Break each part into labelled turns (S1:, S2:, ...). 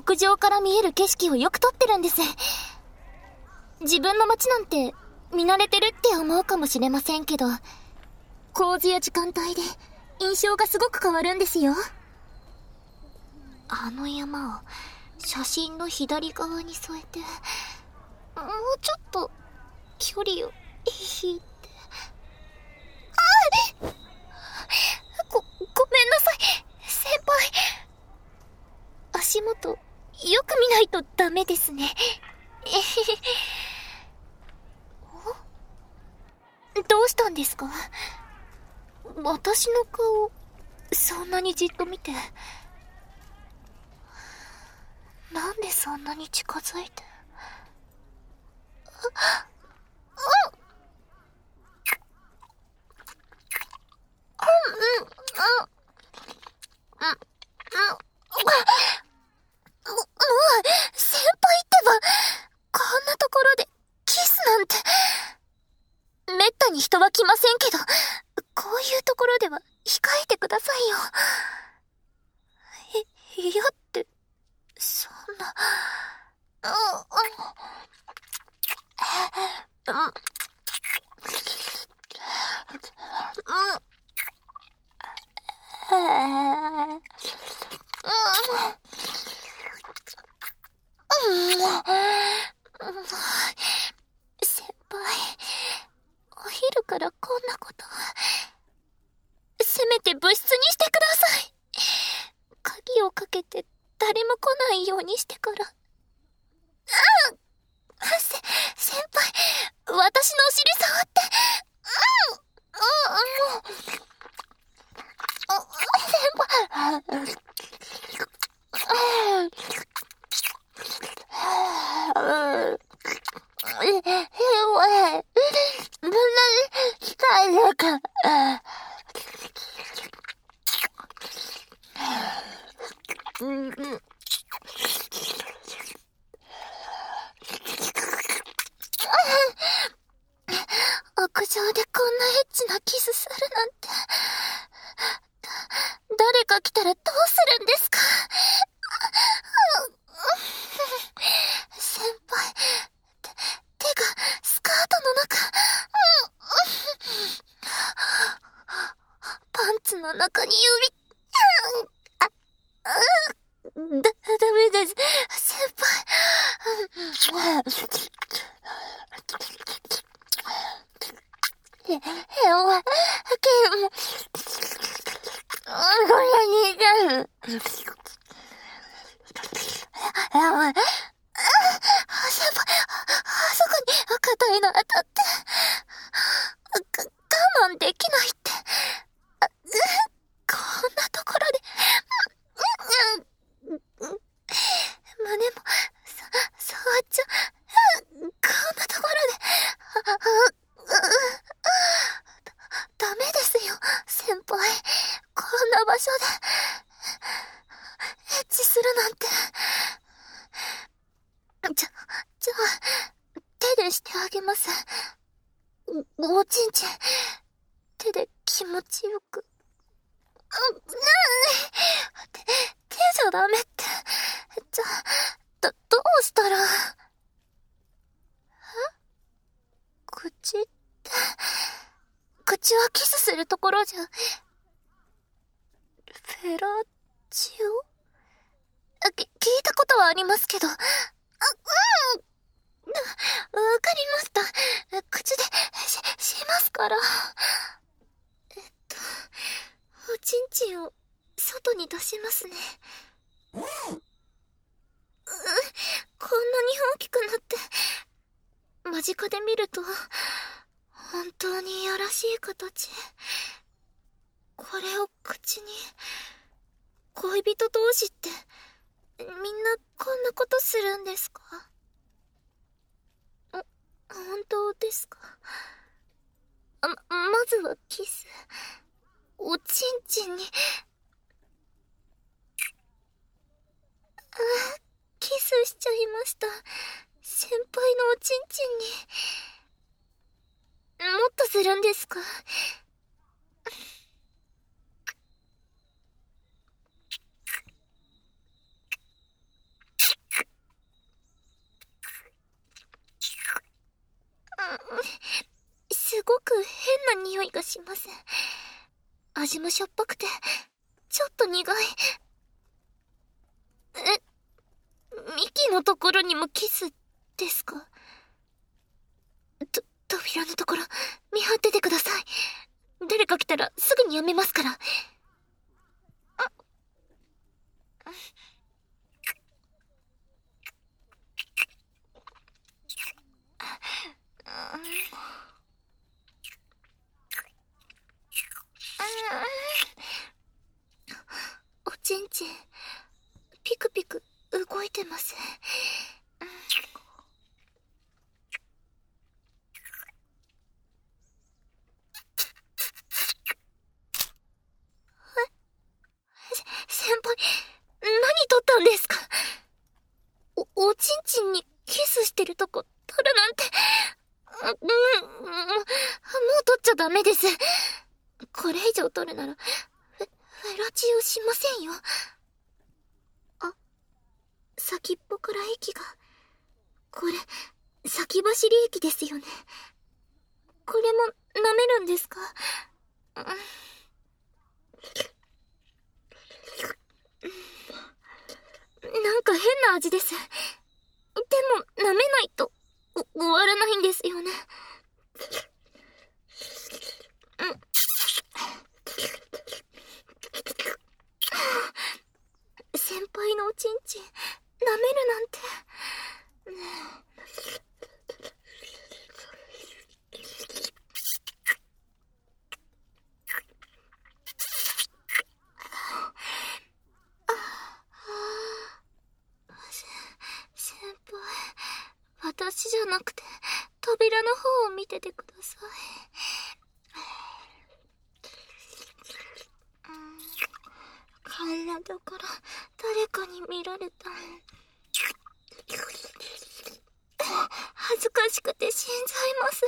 S1: 屋上から見える景色をよく撮ってるんです。自分の街なんて見慣れてるって思うかもしれませんけど、構図や時間帯で印象がすごく変わるんですよ。あの山を写真の左側に添えて、もうちょっと距離を引いて。ごめんなさい、先輩。足元よく見ないとダメですね。どうしたんですか？私の顔そんなにじっと見て。なんでそんなに近づいて。先輩ってば、こんなところでキスなんて。めったに人は来ませんけど、こういうところでは控えてくださいよ。いやって、そんな。先輩、お昼からこんなこと。せめて部室にしてください。鍵をかけて誰も来ないようにしてから。先輩、私のお尻触って。先輩。屋上でこんなエッチなキスするなんて。誰か来たらどうするんですか？先輩、手がスカートの中。パンツの中に指。ダメです、先輩。先輩、あそこに硬いの当たって。我慢できないって。こんなところで。胸も触っちゃう。こんなところで。ダメですよ、先輩。こんな場所でエッチするなんて。じゃあ、手でしてあげます。おちんちん、手で気持ちよく。手じゃダメって。じゃあ、どうしたら。口って、口はキスするところじゃ。フェラチオ？聞いたことはありますけど。わかりました。口でしますから。おちんちんを外に出しますね。こんなに大きくなって、間近で見ると本当にいやらしい形。これを口に。恋人同士ってみんなこんなことするんですか？本当ですか？まずはキス。おちんちんに。キスしちゃいました。先輩のおちんちんに。もっとするんですか？ すごく変な匂いがします。味もしょっぱくて、ちょっと苦い。ミキのところにもキスですか？扉のところ、見張っててください。誰か来たらすぐにやめますから。おちんちん、ピクピク動いてます。先輩、何撮ったんですか？おちんちんにキスしてるとこ撮るなんて。もう撮っちゃダメです。これ以上撮るなら、フェラチオしませんよ。あ、先っぽから液が。これ、先走り液ですよね。これも舐めるんですか？なんか変な味です。でも、舐めないと、終わらないんですよね。先輩のおちんちん、舐めるなんて。先輩、私じゃなくて、扉の方を見ててください。体から誰かに見られた。恥ずかしくて死んじゃいます。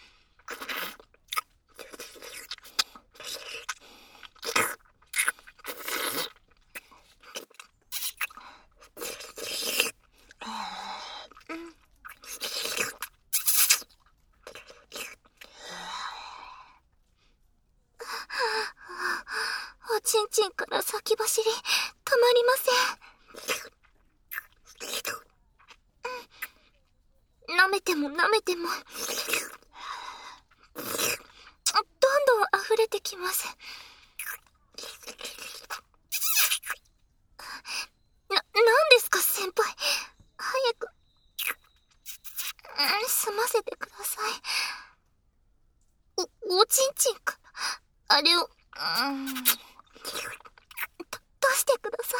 S1: おちんちんから先走り、止まりません。舐めても舐めても、どんどん溢れてきます。なんですか先輩。早く、済ませてください。おちんちんから、あれを、出してくださ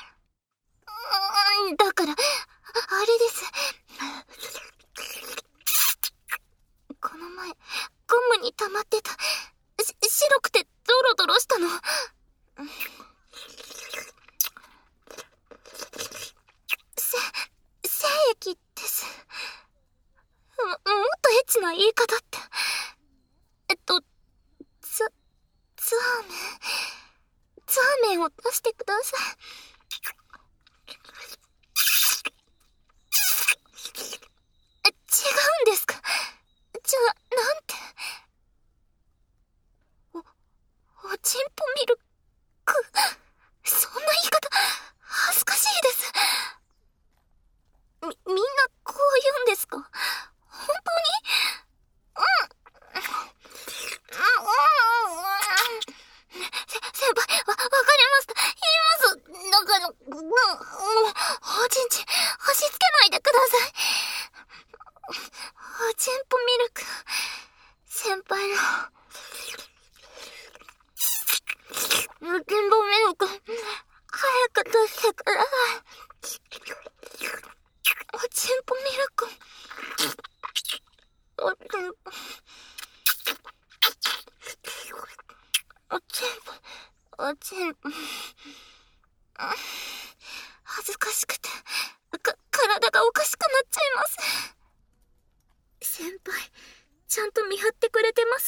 S1: い。だから、あれです。この前、ゴムに溜まってた、白くてドロドロしたの。精液です。もっとエッチな言い方って。ツァーメンを出してください。違うんですか？じゃあ、なんて。おちんぽミルク。そんな言い方、恥ずかしいです。みんなこう言うんですか？本当に？先輩、わかりました。言います。だから、おちんちん、押し付けないでください。おちんぽミルク、先輩の、おちんぽミルク、早く出してください。おちんぽミルク、おちんぽ、おちんぽ、恥ずかしくて、体がおかしくなっちゃいます。先輩、ちゃんと見張ってくれてます。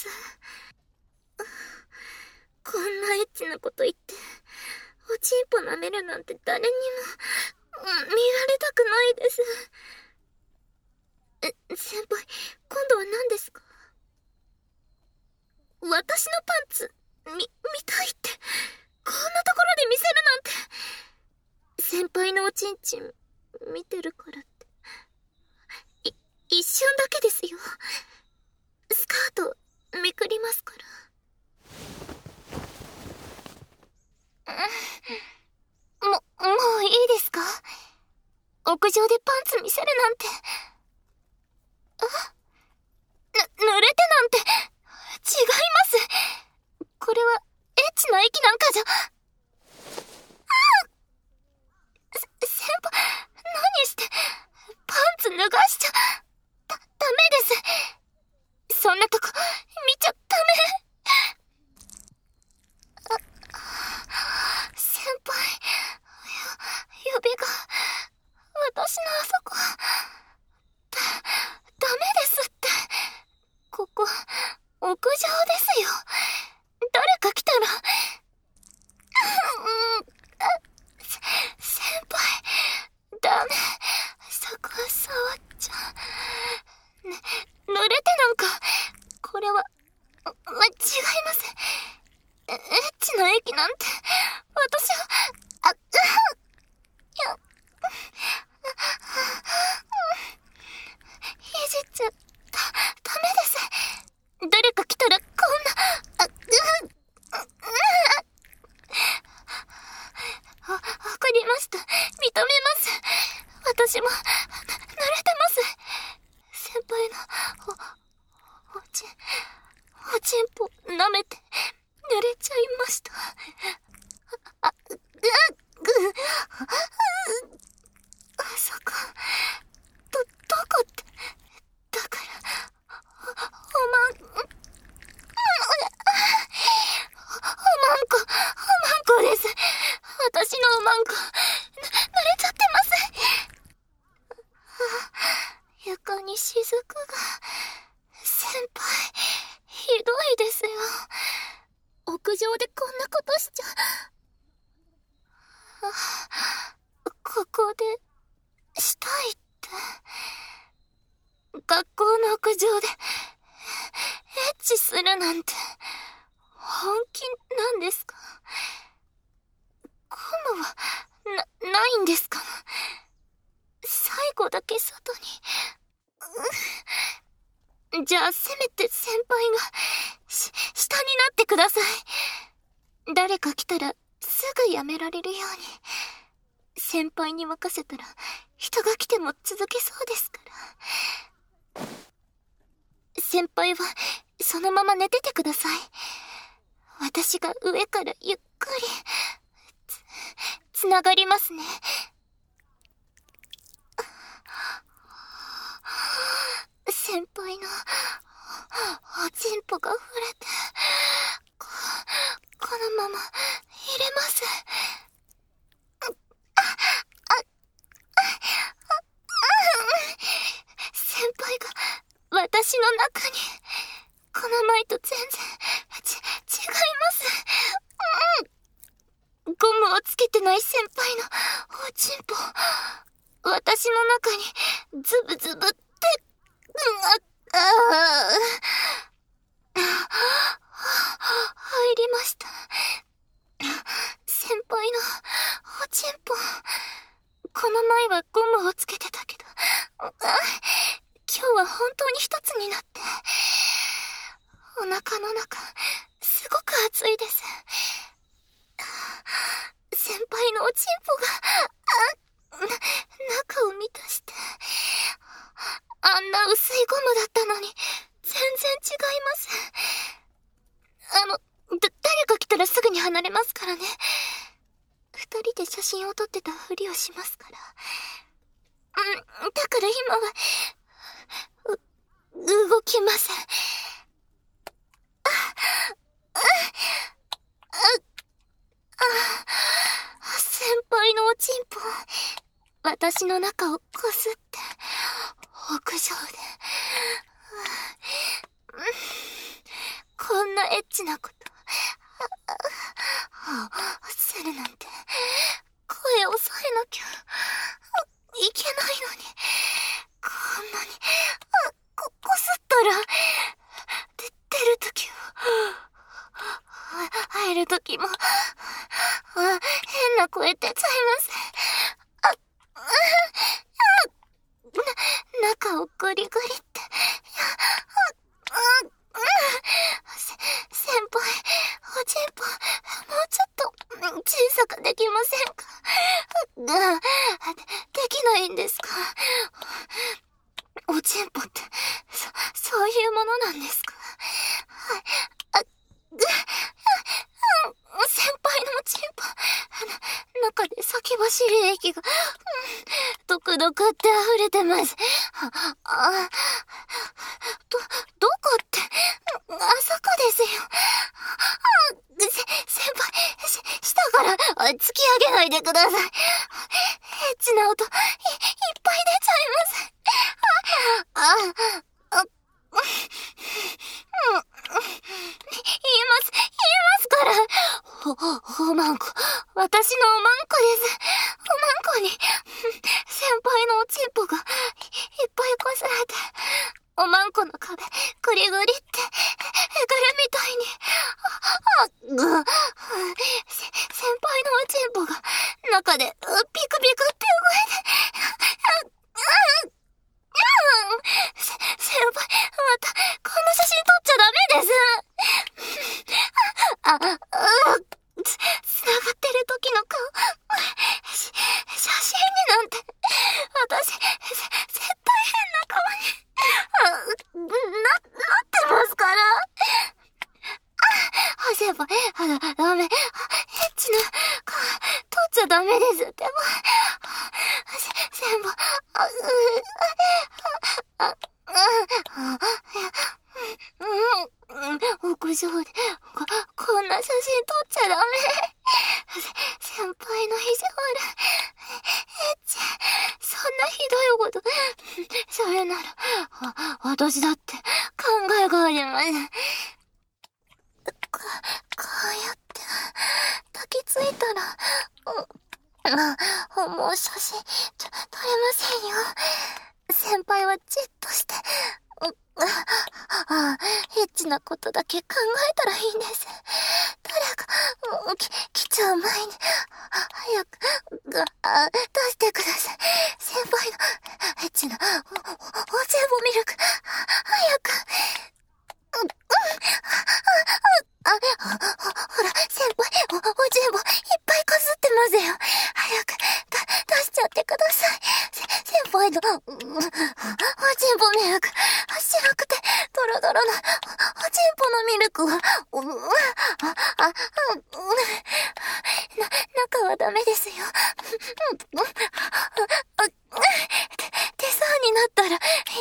S1: こんなエッチなこと言って、おちんぽ舐めるなんて誰にも、見られたくないです。 先輩、今度は何ですか？私のパンツ、見たいって、こんなところで見せるなんて。先輩のおちんちん、見てるからって。一瞬だけですよ。スカート、めくりますから。もういいですか？屋上でパンツ見せるなんて。濡れてなんて、違います。これは、エッチな駅なんかじゃ。先輩、何して、パンツ脱がしちゃ、ダメです。そんなとこ、見ちゃダメ。先輩、指が、私のあそこ、ダメですって。ここ、屋上ですよ。誰か来たら、先輩、ダメ。そこは触っちゃ。濡れてなんか、これは、違います。エッチな駅なんて、私は、いじっちゃ、ダメです。誰か来たら、こんな、わかりました。認めます。私も、慣れてます。先輩の、おちんぽ、舐めて、濡れちゃいました。そこ、どこって、だから、おまんこです。私のおまんこ、濡れちゃってます。床に雫が、先輩、ひどいですよ。屋上でこんなことしちゃ。ここで、したいって。学校の屋上で、エッチするなんて、本気なんですか？ゴムは、ないんですか？最後だけ外に。じゃあせめて先輩が、下になってください。誰か来たら、すぐやめられるように。先輩に任せたら、人が来ても続けそうですから。先輩は、そのまま寝ててください。私が上からゆっくり、つながりますね。先輩の、おちんぽが触れて、このまま、入れます。先輩が、私の中に、この前と全然、違います。ゴムをつけてない先輩の、おちんぽ、私の中に、ズブズブって、入りました。先輩の、おちんぽ、この前はゴムをつけてたけど、今日は本当に一つになって、お腹の中、すごく熱いです。先輩のおちんぽが、中を満たして、あんな薄いゴムだったのに、全然違います。誰か来たらすぐに離れますからね。二人で写真を撮ってたふりをしますから。だから今は、動きません。先輩のおちんぽ、私の中をこすって、屋上で、こんなエッチなこと、するなんて、声を抑えなきゃいけないのに、こんなにえるときも、変な声出ちゃいます。中をグリグリって。先輩、おちんぽ、もうちょっと小さくできませんか？できないんですか？おちんぽって、そういうものなんですか？先輩のおちんぽ、中で先走る液が、ドクドクって溢れてます。どこって、あそこですよ。先輩、下から突き上げないでください。エッチな音、いっぱい出ちゃいます。言いますから。おまんこ、私のおまんこです。おまんこに、先輩のおちんぽがいっぱいこすられて、おまんこの壁、グリグリって、えぐるみたいに、先輩のおちんぽが、中で、ピクピクって動いて、先輩、また、こんな写真撮っちゃダメです。繋がってる時の顔、写真になんて、私、絶対変な顔に、なってますから。先輩、ダメ、エッチな顔、撮っちゃダメです。でも、先輩、屋上で、こんな写真撮っちゃダメ。先輩の意地悪。そんなひどいこと、それなら、私だって考えがあります。こうやって、抱きついたら、もう写真、撮れませんよ。先輩はじっとして、エッチなことだけ考えたらいいんです。誰か、来ちゃう前に、早く、出してください。先輩の、エッチな、おちんぼミルク、早く。ほら、先輩、おちんぼ、いっぱいこすってますよ。早く、出しちゃってください。先輩の、おちんぽミルク、白くて、ドロドロな、おちんぽのミルクは、中はダメですよ。手相になったら、言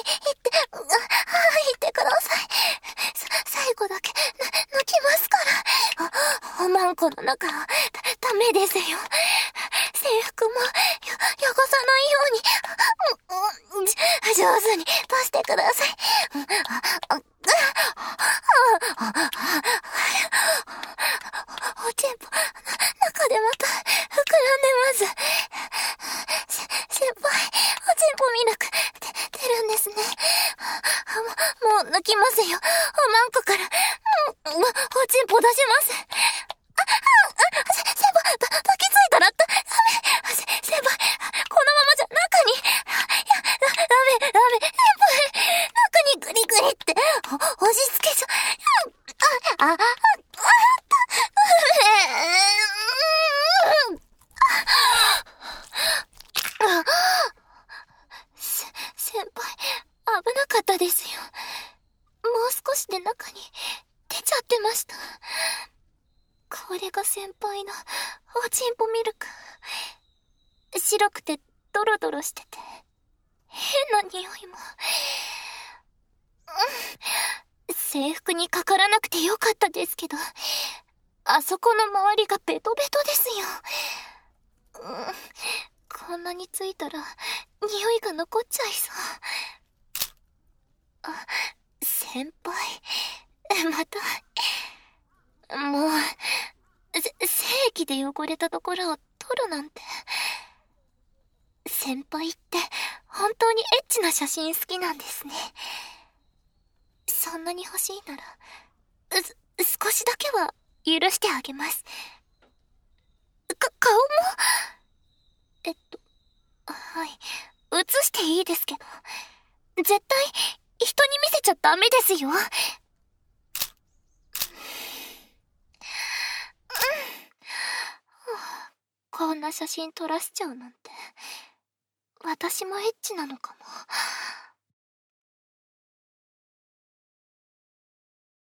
S1: ってください。最後だけ、抜きますから。おまんこの中は、ダメですよ。制服も、汚さないように、上手に出してください。おちんぽ、中でまた、膨らんでます。先輩、おちんぽミルク、出るんですね。もう抜きますよ。おまんこから、おちんぽ出します。先輩、抱きついたら、ダメ。先輩、このままじゃ中に、ダメ。先輩、中にグリグリって、押し付けちゃ、先輩、危なかったですよ。もう少しで中に出ちゃってました。これが先輩のおちんぽミルク。白くてドロドロしてて、変な匂いも。制服にかからなくてよかったですけど、あそこの周りがベトベトですよ。こんなについたら、匂いが残っちゃいそう。先輩、また、もう、精液で汚れたところを撮るなんて。先輩って本当にエッチな写真好きなんですね。そんなに欲しいなら、少しだけは許してあげます。顔もはい。映していいですけど。絶対、人に見せちゃダメですよ。こんな写真撮らせちゃうなんて。私もエッチなのかも。